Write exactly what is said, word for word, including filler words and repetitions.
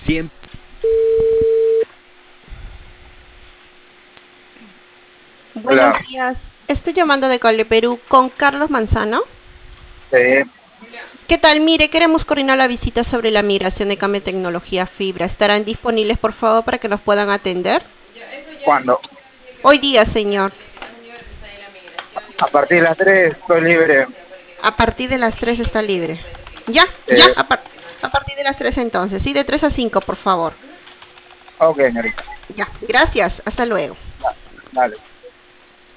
Bien. Buenos Hola. días. Estoy llamando de Cable Perú con Carlos Manzano. Sí. ¿Qué tal? Mire, queremos coordinar la visita sobre la migración de cambio de tecnología fibra. ¿Estarán disponibles, por favor, para que nos puedan atender? ¿Cuándo? Hoy día, señor. A partir de las tres estoy libre. A partir de las tres está libre. Ya, ya, Eh, a, par- a partir de las tres entonces. Sí, de tres a cinco, por favor. ok, señorita. Ya, gracias. Hasta luego. Vale.